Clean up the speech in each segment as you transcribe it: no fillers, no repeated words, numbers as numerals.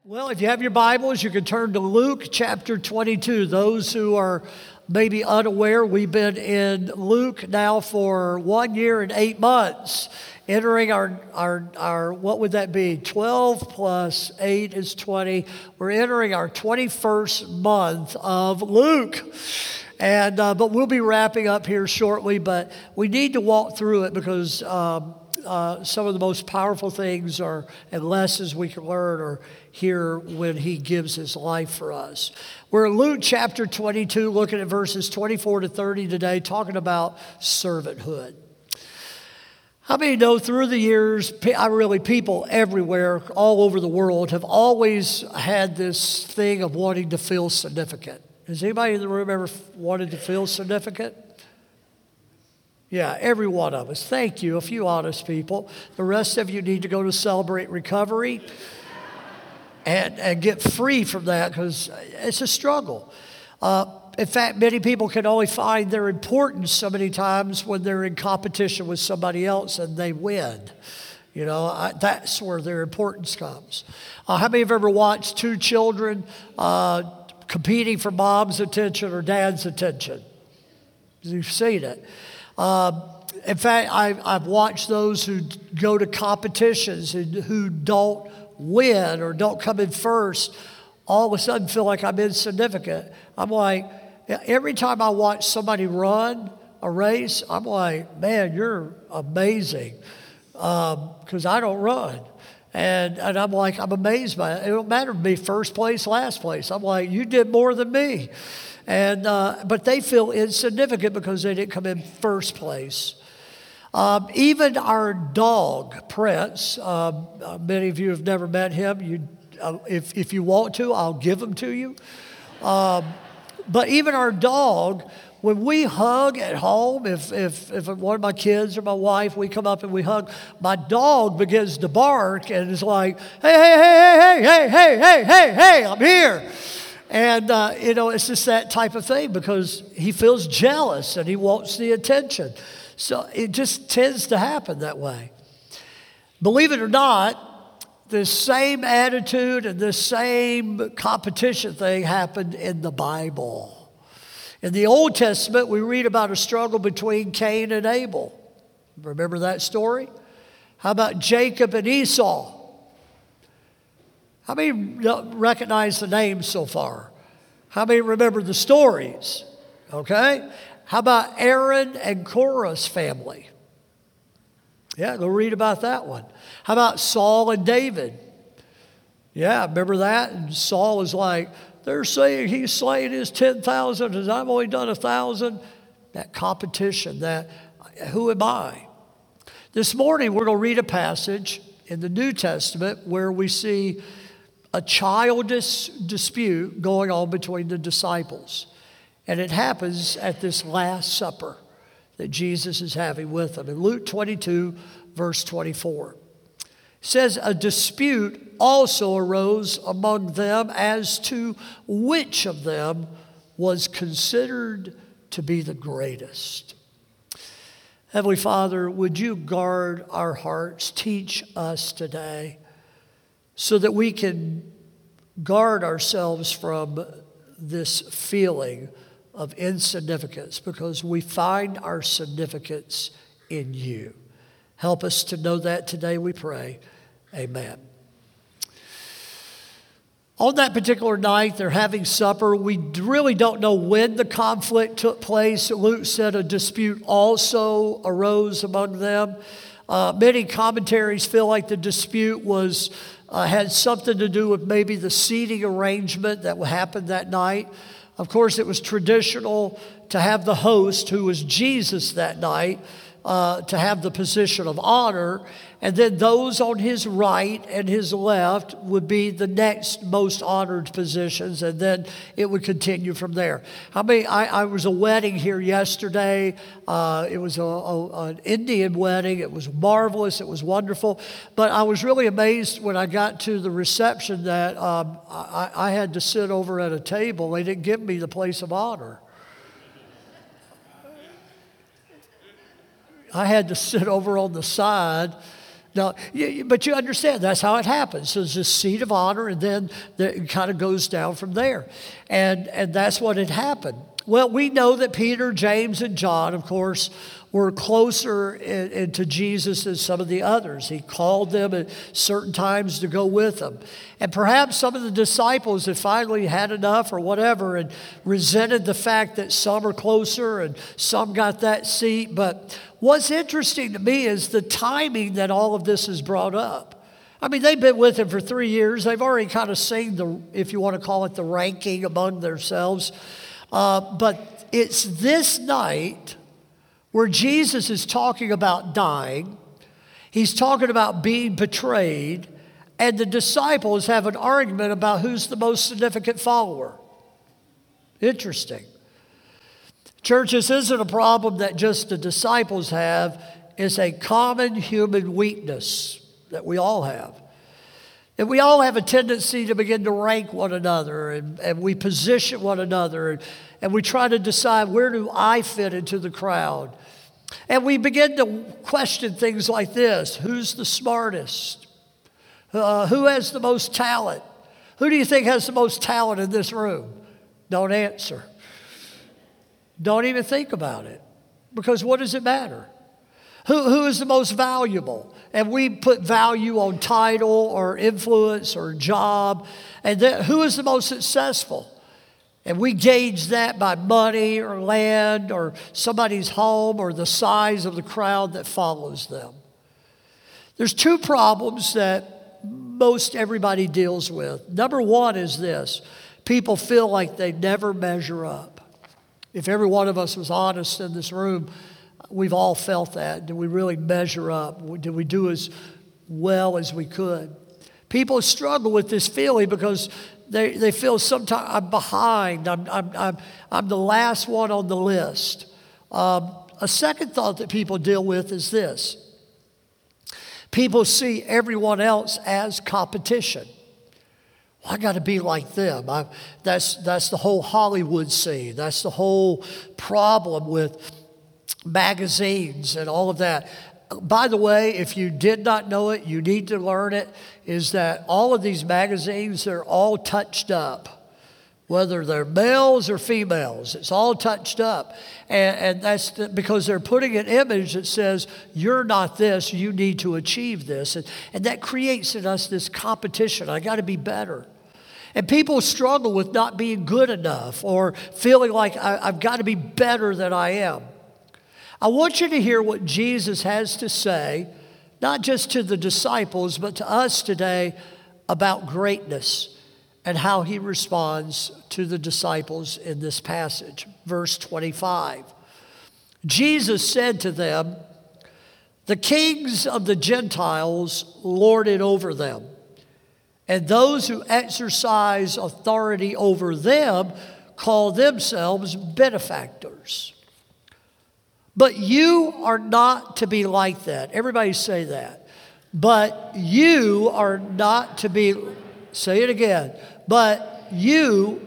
Well, if you have your Bibles, you can turn to Luke chapter 22. Those who are maybe unaware, we've been in Luke now for 1 year and 8 months, entering our what would that be? 12 plus 8 is 20. We're entering our 21st month of Luke. And but we'll be wrapping up here shortly, but we need to walk through it because some of the most powerful things and lessons we can learn are here when he gives his life for us. We're in Luke chapter 22, looking at verses 24 to 30 today, talking about servanthood. How many know through the years, people everywhere, all over the world, have always had this thing of wanting to feel significant? Has anybody in the room ever wanted to feel significant? Yeah, every one of us. Thank you, a few honest people. The rest of you need to go to Celebrate Recovery and get free from that because it's a struggle. In fact, many people can only find their importance so many times when they're in competition with somebody else and they win. You know, that's where their importance comes. How many have ever watched two children competing for mom's attention or dad's attention? You've seen it. In fact, I've watched those who go to competitions and who don't win or don't come in first, all of a sudden feel like I'm insignificant. I'm like, every time I watch somebody run a race, I'm like, man, you're amazing, because I don't run. And I'm like, I'm amazed by it. It don't matter to me, first place, last place. I'm like, you did more than me. And but they feel insignificant because they didn't come in first place. Even our dog, Prince, many of you have never met him. If you want to, I'll give him to you. But even our dog, when we hug at home, if one of my kids or my wife, we come up and we hug, my dog begins to bark and is like, hey, I'm here. And, it's just that type of thing because he feels jealous and he wants the attention. So it just tends to happen that way. Believe it or not, this same attitude and this same competition thing happened in the Bible. In the Old Testament, we read about a struggle between Cain and Abel. Remember that story? How about Jacob and Esau? How many recognize the names so far? How many remember the stories? Okay. How about Aaron and Korah's family? Yeah, go read about that one. How about Saul and David? Yeah, remember that? And Saul is like, they're saying he's slaying his 10,000 and I've only done 1,000. That competition, that who am I? This morning we're going to read a passage in the New Testament where we see a childish dispute going on between the disciples. And it happens at this Last Supper that Jesus is having with them. In Luke 22, verse 24. It says, a dispute also arose among them as to which of them was considered to be the greatest. Heavenly Father, would you guard our hearts, teach us today so that we can guard ourselves from this feeling of insignificance because we find our significance in you. Help us to know that today, we pray. Amen. On that particular night, they're having supper. We really don't know when the conflict took place. Luke said a dispute also arose among them. Many commentaries feel like the dispute had something to do with maybe the seating arrangement that happened that night. Of course, it was traditional to have the host, who was Jesus that night, to have the position of honor. And then those on his right and his left would be the next most honored positions. And then it would continue from there. I was a wedding here yesterday. It was an Indian wedding. It was marvelous. It was wonderful. But I was really amazed when I got to the reception that I had to sit over at a table. They didn't give me the place of honor. I had to sit over on the side. No, but you understand that's how it happens. So there's a seat of honor, and then it kind of goes down from there. And that's what had happened. Well, we know that Peter, James, and John, of course, were closer to Jesus than some of the others. He called them at certain times to go with him. And perhaps some of the disciples had finally had enough or whatever and resented the fact that some are closer and some got that seat. But what's interesting to me is the timing that all of this is brought up. I mean, they've been with him for 3 years. They've already kind of seen the, if you want to call it, the ranking among themselves. But it's this night where Jesus is talking about dying. He's talking about being betrayed. And the disciples have an argument about who's the most significant follower. Interesting. Church, this isn't a problem that just the disciples have. It's a common human weakness that we all have. And we all have a tendency to begin to rank one another, and we position one another, and we try to decide, where do I fit into the crowd? And we begin to question things like this. Who's the smartest? Who has the most talent? Who do you think has the most talent in this room? Don't answer. Don't even think about it. Because what does it matter? Who is the most valuable? And we put value on title or influence or job. And then, who is the most successful? And we gauge that by money or land or somebody's home or the size of the crowd that follows them. There's two problems that most everybody deals with. Number one is this. People feel like they never measure up. If every one of us was honest in this room, we've all felt that. Did we really measure up? Did we do as well as we could? People struggle with this feeling because they feel sometimes I'm behind. I'm the last one on the list. A second thought that people deal with is this. People see everyone else as competition. Well, I got to be like them. That's the whole Hollywood scene. That's the whole problem with magazines and all of that. By the way, if you did not know it, you need to learn it, is that all of these magazines, they're all touched up. Whether they're males or females, it's all touched up. And that's because they're putting an image that says, you're not this, you need to achieve this. And that creates in us this competition. I got to be better. And people struggle with not being good enough or feeling like I've got to be better than I am. I want you to hear what Jesus has to say, not just to the disciples, but to us today about greatness and how he responds to the disciples in this passage. Verse 25. Jesus said to them, "The kings of the Gentiles lord it over them, and those who exercise authority over them call themselves benefactors. But you are not to be like that." Everybody say that. But you are not to be, say it again. But you,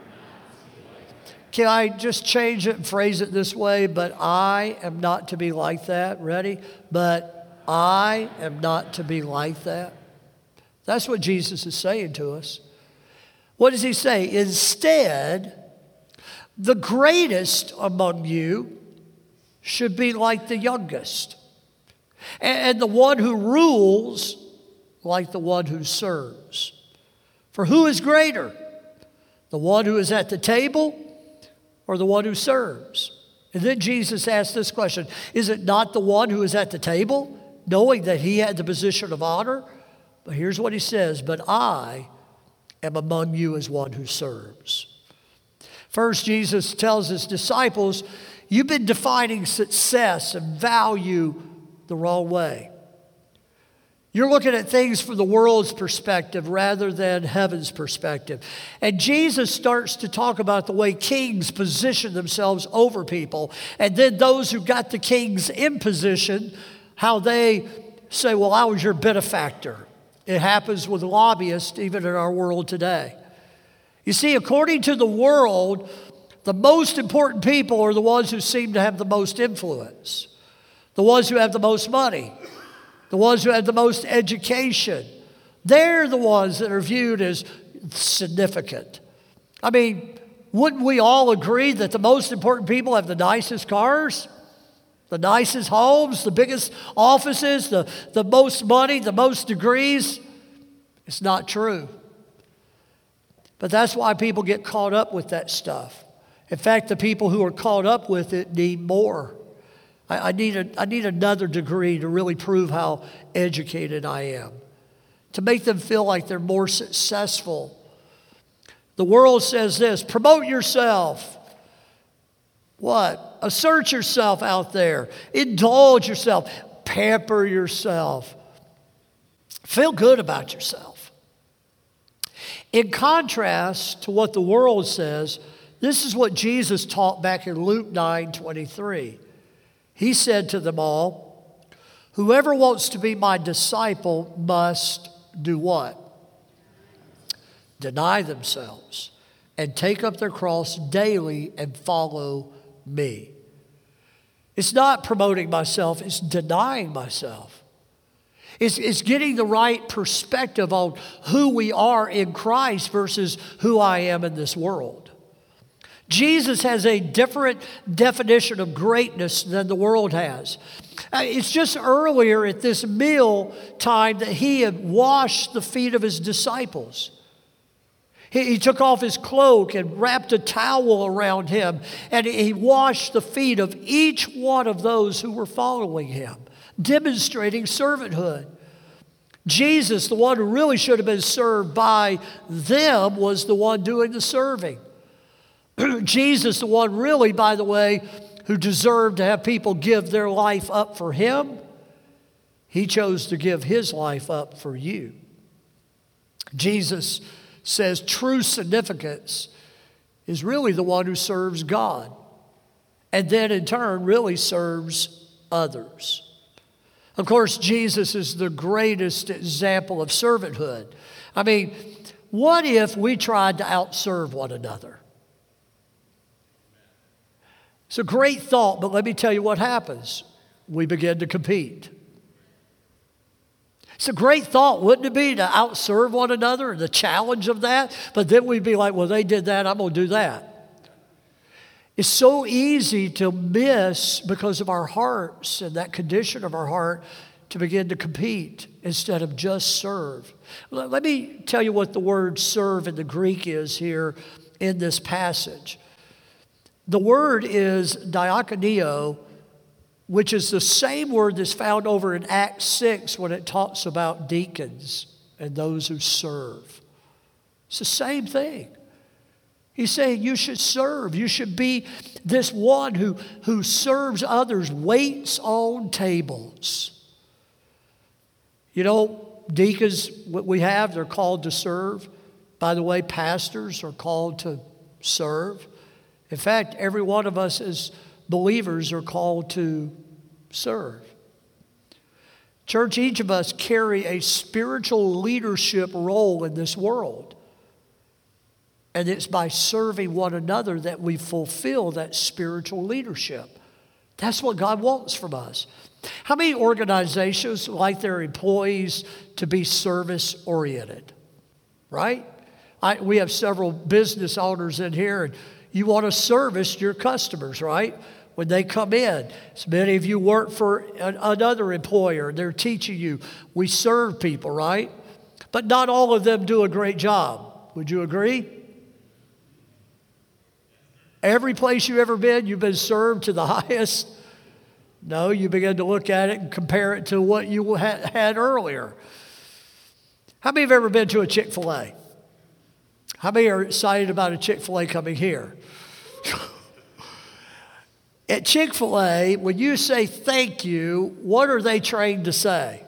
can I just change it and phrase it this way? But I am not to be like that. Ready? But I am not to be like that. That's what Jesus is saying to us. What does he say? Instead, the greatest among you should be like the youngest, and the one who rules like the one who serves. For who is greater, the one who is at the table or the one who serves? And then Jesus asked this question, is it not the one who is at the table, knowing that he had the position of honor? But here's what he says, but I am among you as one who serves. First, Jesus tells his disciples, you've been defining success and value the wrong way. You're looking at things from the world's perspective rather than heaven's perspective. And Jesus starts to talk about the way kings position themselves over people. And then those who got the kings in position, how they say, well, I was your benefactor. It happens with lobbyists even in our world today. You see, according to the world, the most important people are the ones who seem to have the most influence, the ones who have the most money, the ones who have the most education. They're the ones that are viewed as significant. I mean, wouldn't we all agree that the most important people have the nicest cars, the nicest homes, the biggest offices, the most money, the most degrees? It's not true. But that's why people get caught up with that stuff. In fact, the people who are caught up with it need more. I need another degree to really prove how educated I am, to make them feel like they're more successful. The world says this: promote yourself. What? Assert yourself out there. Indulge yourself. Pamper yourself. Feel good about yourself. In contrast to what the world says, this is what Jesus taught back in Luke 9:23. He said to them all, whoever wants to be my disciple must do what? Deny themselves and take up their cross daily and follow me. It's not promoting myself, it's denying myself. It's getting the right perspective on who we are in Christ versus who I am in this world. Jesus has a different definition of greatness than the world has. It's just earlier at this meal time that he had washed the feet of his disciples. He took off his cloak and wrapped a towel around him, and he washed the feet of each one of those who were following him, demonstrating servanthood. Jesus, the one who really should have been served by them, was the one doing the serving. Jesus, the one really, by the way, who deserved to have people give their life up for him, he chose to give his life up for you. Jesus says true significance is really the one who serves God, and then in turn really serves others. Of course, Jesus is the greatest example of servanthood. I mean, what if we tried to outserve one another? It's a great thought, but let me tell you what happens. We begin to compete. It's a great thought, wouldn't it be, to outserve one another and the challenge of that? But then we'd be like, well, they did that, I'm going to do that. It's so easy to miss, because of our hearts and that condition of our heart, to begin to compete instead of just serve. Let me tell you what the word serve in the Greek is here in this passage. The word is diakonio, which is the same word that's found over in Acts 6 when it talks about deacons and those who serve. It's the same thing. He's saying you should serve. You should be this one who serves others, waits on tables. You know, deacons, what we have, they're called to serve. By the way, pastors are called to serve. In fact, every one of us as believers are called to serve. Church, each of us carry a spiritual leadership role in this world. And it's by serving one another that we fulfill that spiritual leadership. That's what God wants from us. How many organizations like their employees to be service-oriented? Right? We have several business owners in here, and you want to service your customers, right? When they come in. So many of you work for another employer. They're teaching you. We serve people, right? But not all of them do a great job. Would you agree? Every place you've ever been, you've been served to the highest. No, you begin to look at it and compare it to what you had earlier. How many have ever been to a Chick-fil-A? How many are excited about a Chick-fil-A coming here? At Chick-fil-A, when you say thank you, what are they trained to say?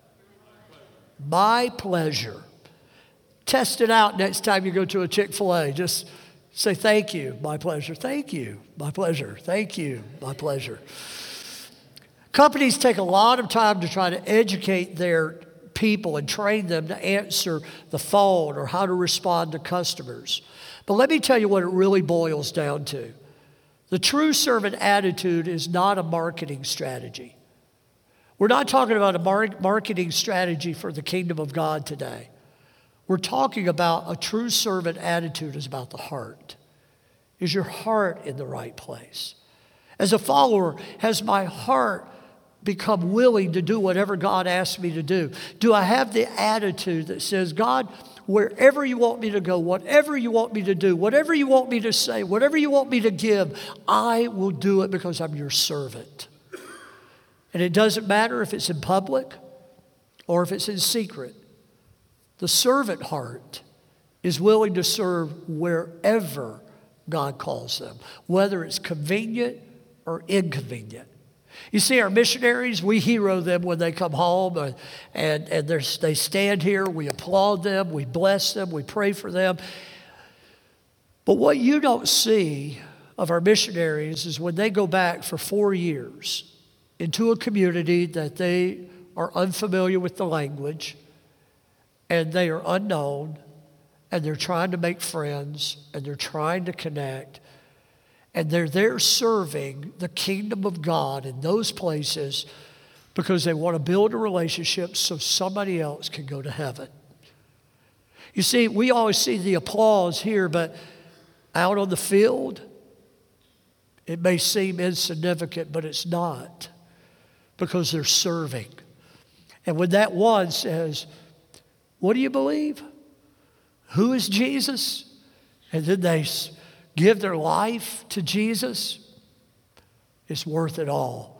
My pleasure. Test it out next time you go to a Chick-fil-A. Just say thank you, my pleasure. Thank you, my pleasure. Thank you, my pleasure. Companies take a lot of time to try to educate their people and train them to answer the phone or how to respond to customers. But let me tell you what it really boils down to. The true servant attitude is not a marketing strategy. We're not talking about a marketing strategy for the kingdom of God today. We're talking about a true servant attitude is about the heart. Is your heart in the right place? As a follower, has my heart become willing to do whatever God asks me to do? Do I have the attitude that says, God, wherever you want me to go, whatever you want me to do, whatever you want me to say, whatever you want me to give, I will do it because I'm your servant. And it doesn't matter if it's in public or if it's in secret. The servant heart is willing to serve wherever God calls them, whether it's convenient or inconvenient. You see, our missionaries, we hero them when they come home, and they stand here. We applaud them, we bless them, we pray for them. But what you don't see of our missionaries is when they go back for 4 years into a community that they are unfamiliar with the language, and they are unknown, and they're trying to make friends, and they're trying to connect, and they're there serving the kingdom of God in those places because they want to build a relationship so somebody else can go to heaven. You see, we always see the applause here, but out on the field, it may seem insignificant, but it's not, because they're serving. And when that one says, what do you believe? Who is Jesus? And then they give their life to Jesus, it's worth it all.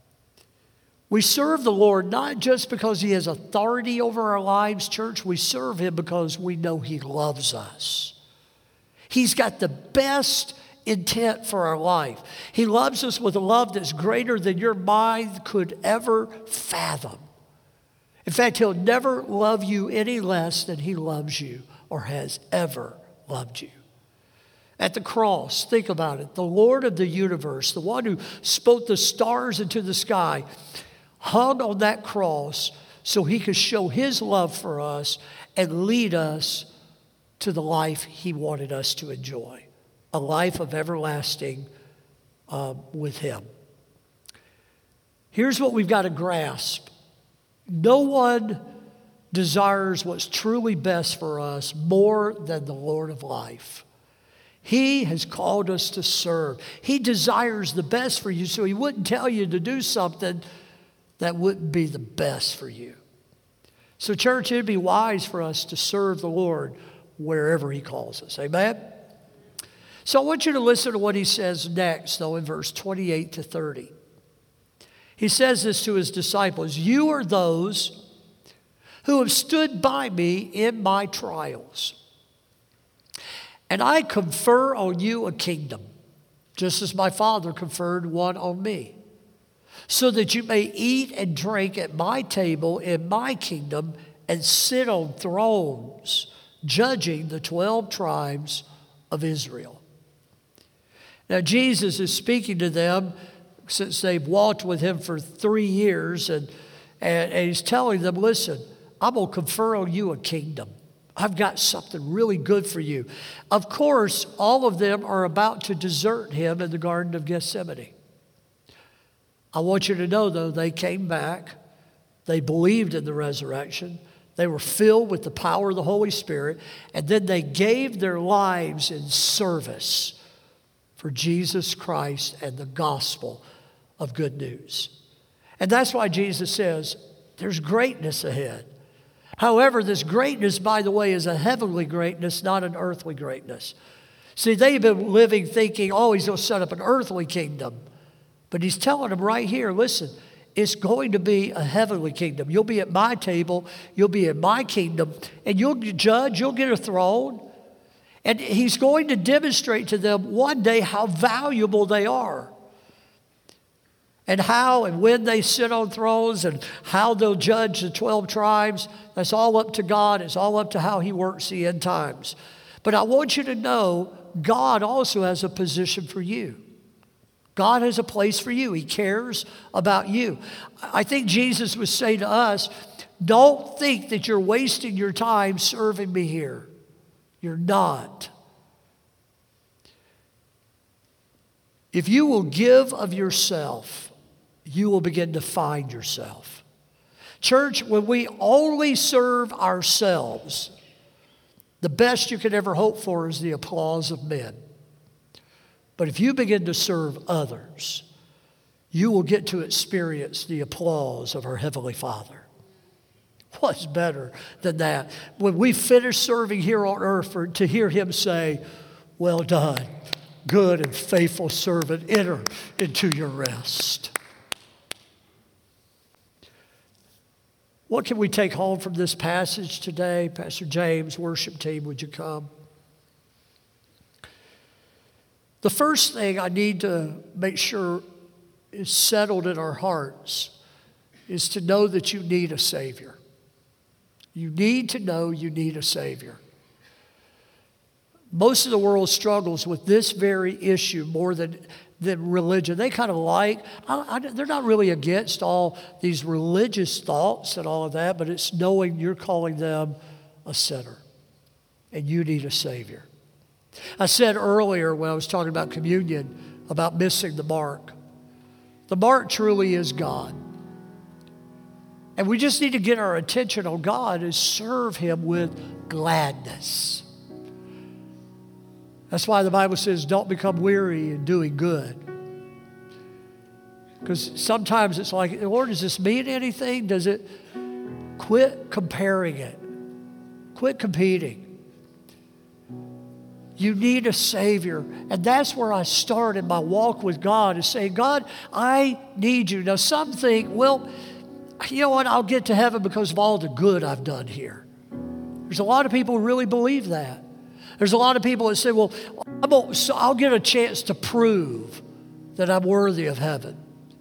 We serve the Lord not just because He has authority over our lives, church. We serve Him because we know He loves us. He's got the best intent for our life. He loves us with a love that's greater than your mind could ever fathom. In fact, He'll never love you any less than He loves you or has ever loved you. At the cross, think about it, the Lord of the universe, the one who spoke the stars into the sky, hung on that cross so He could show His love for us and lead us to the life He wanted us to enjoy, a life of everlasting with Him. Here's what we've got to grasp. No one desires what's truly best for us more than the Lord of life. He has called us to serve. He desires the best for you, so He wouldn't tell you to do something that wouldn't be the best for you. So, church, it'd be wise for us to serve the Lord wherever He calls us. Amen? So I want you to listen to what He says next, though, in verse 28 to 30. He says this to His disciples, "You are those who have stood by me in my trials. And I confer on you a kingdom, just as my Father conferred one on me, so that you may eat and drink at my table in my kingdom and sit on thrones, judging the 12 tribes of Israel." Now, Jesus is speaking to them since they've walked with Him for 3 years, and He's telling them, listen, I'm going to confer on you a kingdom. I've got something really good for you. Of course, all of them are about to desert Him in the Garden of Gethsemane. I want you to know, though, they came back. They believed in the resurrection. They were filled with the power of the Holy Spirit. And then they gave their lives in service for Jesus Christ and the gospel of good news. And that's why Jesus says, there's greatness ahead. However, this greatness, by the way, is a heavenly greatness, not an earthly greatness. See, they've been living thinking, oh, He's going to set up an earthly kingdom. But He's telling them right here, listen, it's going to be a heavenly kingdom. You'll be at my table, you'll be in my kingdom, and you'll judge, you'll get a throne. And He's going to demonstrate to them one day how valuable they are. And how and when they sit on thrones and how they'll judge the 12 tribes, that's all up to God. It's all up to how He works the end times. But I want you to know God also has a position for you. God has a place for you. He cares about you. I think Jesus would say to us, don't think that you're wasting your time serving me here. You're not. If you will give of yourself you will begin to find yourself. Church, when we only serve ourselves, the best you could ever hope for is the applause of men. But if you begin to serve others, you will get to experience the applause of our Heavenly Father. What's better than that? When we finish serving here on earth, to hear Him say, "Well done, good and faithful servant, enter into your rest." What can we take home from this passage today? Pastor James, worship team, would you come? The first thing I need to make sure is settled in our hearts is to know that you need a Savior. You need to know you need a Savior. Most of the world struggles with this very issue more than religion. They kind of they're not really against all these religious thoughts and all of that, but it's knowing you're calling them a sinner and you need a Savior. I said earlier when I was talking about communion about missing the mark. The mark truly is God. And we just need to get our attention on God and serve Him with gladness. That's why the Bible says, don't become weary in doing good. Because sometimes it's like, Lord, does this mean anything? Does it? Quit comparing it. Quit competing. You need a Savior. And that's where I start in my walk with God, is saying, God, I need you. Now some think, well, you know what, I'll get to heaven because of all the good I've done here. There's a lot of people who really believe that. There's a lot of people that say, well, I'll get a chance to prove that I'm worthy of heaven.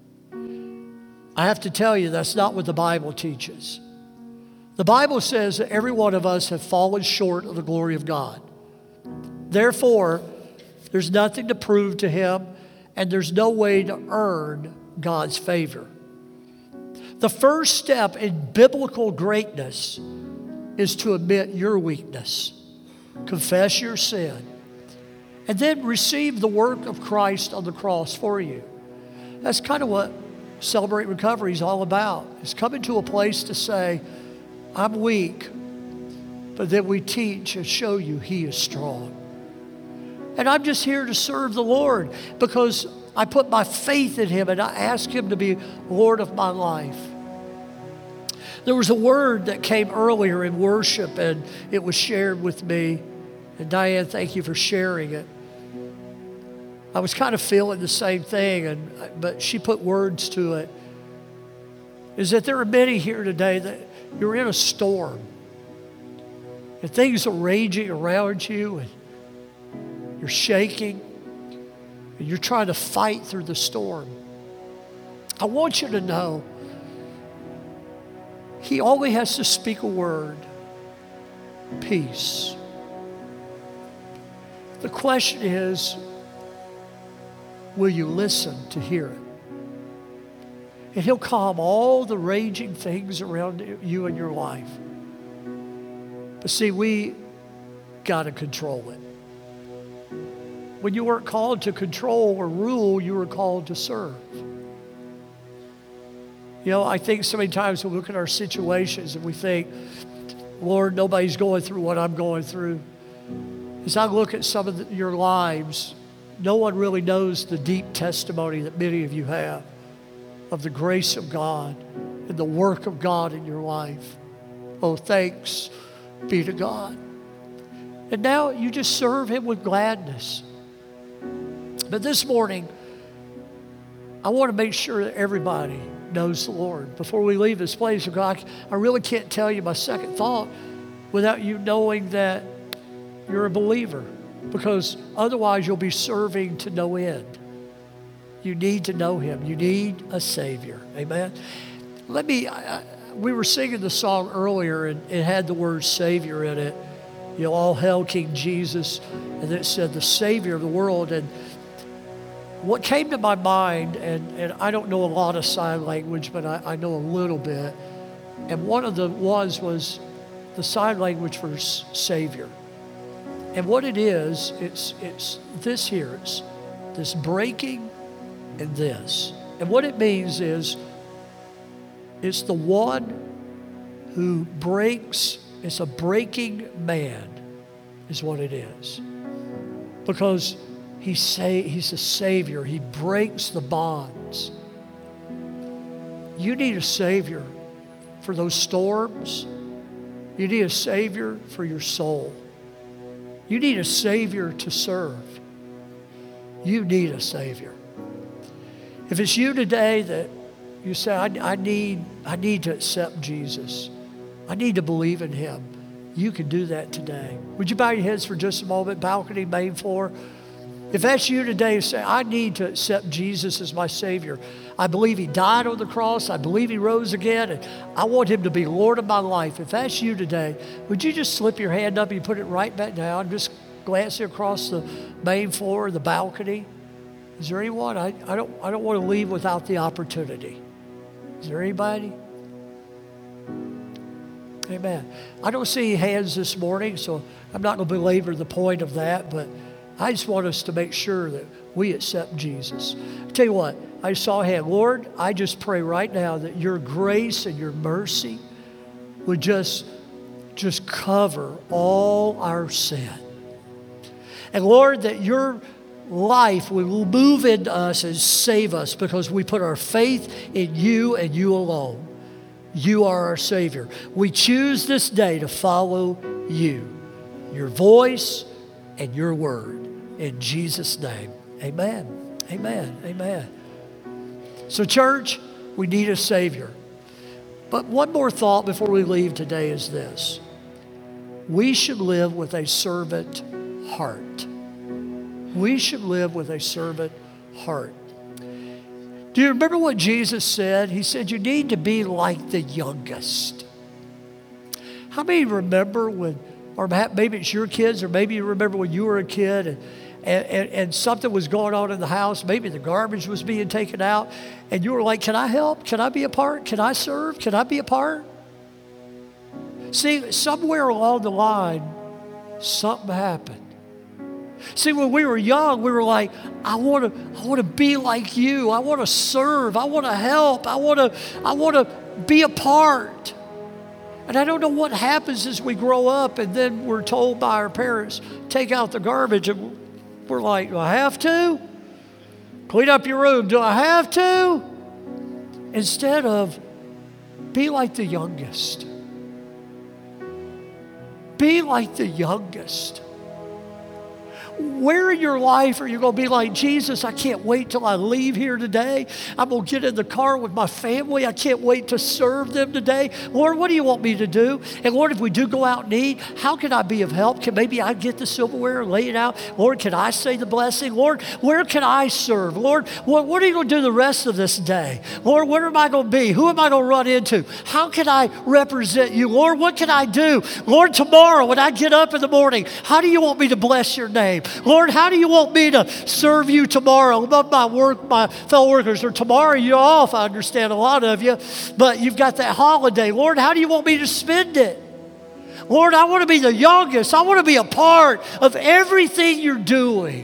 I have to tell you, that's not what the Bible teaches. The Bible says that every one of us have fallen short of the glory of God. Therefore, there's nothing to prove to Him, and there's no way to earn God's favor. The first step in biblical greatness is to admit your weakness, confess your sin, and then receive the work of Christ on the cross for you. That's kind of what Celebrate Recovery is all about. It's coming to a place to say, I'm weak, but then we teach and show you He is strong. And I'm just here to serve the Lord because I put my faith in Him and I ask Him to be Lord of my life. There was a word that came earlier in worship and it was shared with me. And Diane, thank you for sharing it. I was kind of feeling the same thing, but she put words to it. Is that there are many here today that you're in a storm. And things are raging around you and you're shaking and you're trying to fight through the storm. I want you to know He only has to speak a word, peace. The question is, will you listen to hear it? And He'll calm all the raging things around you in your life. But see, we got to control it. When you weren't called to control or rule, you were called to serve. You know, I think so many times we look at our situations and we think, Lord, nobody's going through what I'm going through. As I look at some of your lives, no one really knows the deep testimony that many of you have of the grace of God and the work of God in your life. Oh, thanks be to God. And now you just serve Him with gladness. But this morning, I want to make sure that everybody knows the Lord. Before we leave this place, God, I really can't tell you my second thought without you knowing that you're a believer, because otherwise you'll be serving to no end. You need to know Him. You need a Savior. Amen? We were singing the song earlier, and it had the word Savior in it. You know, all hail King Jesus. And it said the Savior of the world. And what came to my mind, and I don't know a lot of sign language, but I know a little bit. And one of the was the sign language for Savior. And what it is, it's this here. It's this breaking and this. And what it means is it's the one who breaks, it's a breaking man is what it is. Because he's a Savior. He breaks the bonds. You need a Savior for those storms. You need a Savior for your soul. You need a Savior to serve. You need a Savior. If it's you today that you say, I need to accept Jesus. I need to believe in Him. You can do that today. Would you bow your heads for just a moment? Balcony, main floor. If that's you today, say, I need to accept Jesus as my Savior. I believe He died on the cross. I believe He rose again. And I want Him to be Lord of my life. If that's you today, would you just slip your hand up and put it right back down? Just glancing across the main floor, the balcony. Is there anyone? I don't want to leave without the opportunity. Is there anybody? Amen. I don't see hands this morning, so I'm not going to belabor the point of that, but I just want us to make sure that we accept Jesus. I tell you what, I saw a hand. Lord, I just pray right now that your grace and your mercy would just cover all our sin. And Lord, that your life will move into us and save us because we put our faith in you and you alone. You are our Savior. We choose this day to follow you, your voice and your word. In Jesus' name, amen, amen, amen. So church, we need a Savior. But one more thought before we leave today is this. We should live with a servant heart. We should live with a servant heart. Do you remember what Jesus said? He said, you need to be like the youngest. How many remember when, or maybe it's your kids, or maybe you remember when you were a kid and something was going on in the house, maybe the garbage was being taken out, and you were like, can I help? Can I be a part? Can I serve? Can I be a part? See, somewhere along the line, something happened. See, when we were young, we were like, I want to be like you. I want to serve. I want to help. I want to be a part. And I don't know what happens as we grow up and then we're told by our parents, take out the garbage. And we're like, do I have to? Clean up your room. Do I have to? Instead of be like the youngest. Be like the youngest. Where in your life are you going to be like, Jesus, I can't wait till I leave here today. I'm going to get in the car with my family. I can't wait to serve them today. Lord, what do you want me to do? And Lord, if we do go out and eat, how can I be of help? Can maybe I get the silverware and lay it out? Lord, can I say the blessing? Lord, where can I serve? Lord, what are you going to do the rest of this day? Lord, where am I going to be? Who am I going to run into? How can I represent you? Lord, what can I do? Lord, tomorrow when I get up in the morning, how do you want me to bless your name? Lord, how do you want me to serve you tomorrow? My fellow workers are tomorrow you're off. I understand a lot of you, but you've got that holiday. Lord, how do you want me to spend it? Lord, I want to be the youngest. I want to be a part of everything you're doing.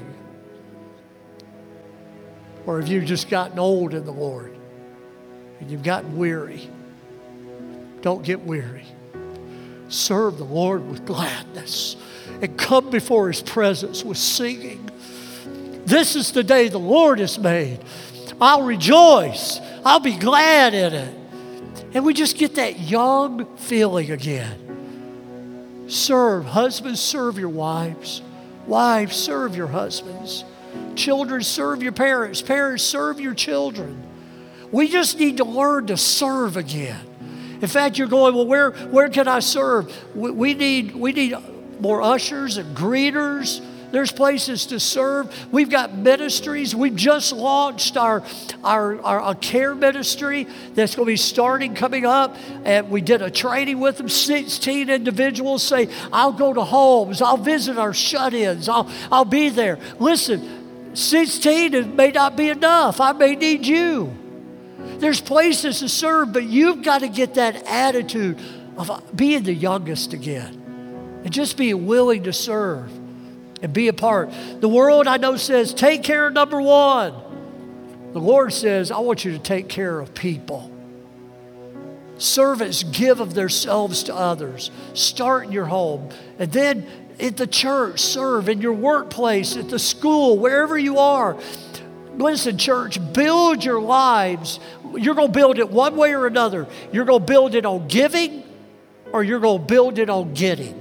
Or have you just gotten old in the Lord and you've gotten weary? Don't get weary. Serve the Lord with gladness and come before His presence with singing. This is the day the Lord has made. I'll rejoice. I'll be glad in it. And we just get that young feeling again. Serve. Husbands, serve your wives. Wives, serve your husbands. Children, serve your parents. Parents, serve your children. We just need to learn to serve again. In fact, you're going, well, where can I serve? We need more ushers and greeters. There's places to serve. We've got ministries. We've just launched our care ministry that's going to be starting coming up. And we did a training with them. 16 individuals say, I'll go to homes. I'll visit our shut-ins. I'll be there. Listen, 16 may not be enough. I may need you. There's places to serve, but you've got to get that attitude of being the youngest again. And just being willing to serve and be a part. The world, I know, says, take care of number one. The Lord says, I want you to take care of people. Servants give of themselves to others. Start in your home. And then at the church, serve. In your workplace, at the school, wherever you are. Listen, church, build your lives. You're going to build it one way or another. You're going to build it on giving, or you're going to build it on getting.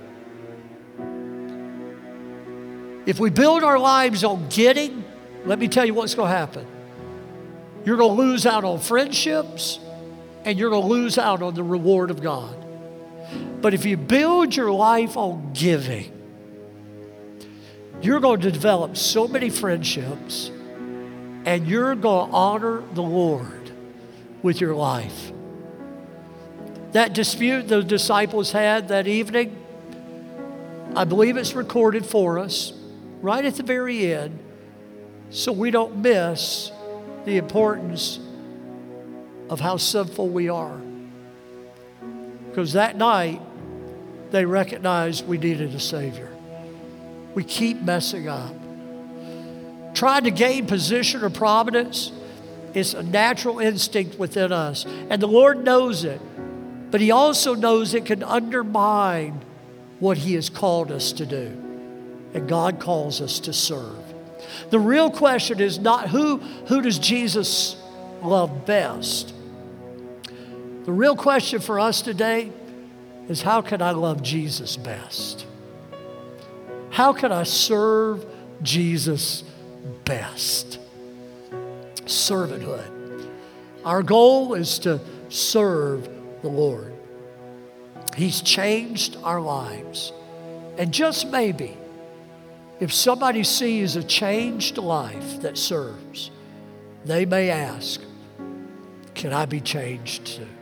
If we build our lives on getting, let me tell you what's going to happen. You're going to lose out on friendships, and you're going to lose out on the reward of God. But if you build your life on giving, you're going to develop so many friendships, and you're going to honor the Lord with your life. That dispute the disciples had that evening, I believe it's recorded for us right at the very end, so we don't miss the importance of how sinful we are. Because that night, they recognized we needed a Savior. We keep messing up. Trying to gain position or prominence is a natural instinct within us. And the Lord knows it. But He also knows it can undermine what He has called us to do. And God calls us to serve. The real question is not who does Jesus love best? The real question for us today is how can I love Jesus best? How can I serve Jesus best? Servanthood. Our goal is to serve the Lord. He's changed our lives. And just maybe, if somebody sees a changed life that serves, they may ask, can I be changed too?